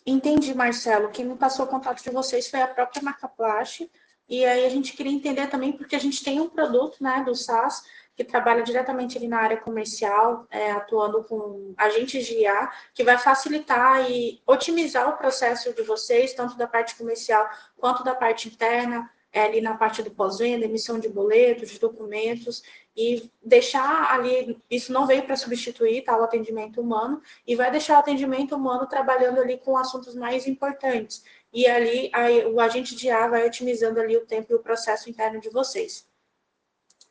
Entendi, Marcelo. Quem me passou o contato de vocês foi a própria Marcaplast. E aí a gente queria entender também, porque a gente tem um produto, né, do SaaS, que trabalha diretamente ali na área comercial, atuando com agentes de IA, que vai facilitar e otimizar o processo de vocês, tanto da parte comercial quanto da parte interna, ali na parte do pós-venda, emissão de boletos, de documentos, e deixar ali, isso não veio para substituir, tá, o atendimento humano, e vai deixar o atendimento humano trabalhando ali com assuntos mais importantes. E ali o agente de IA vai otimizando ali o tempo e o processo interno de vocês.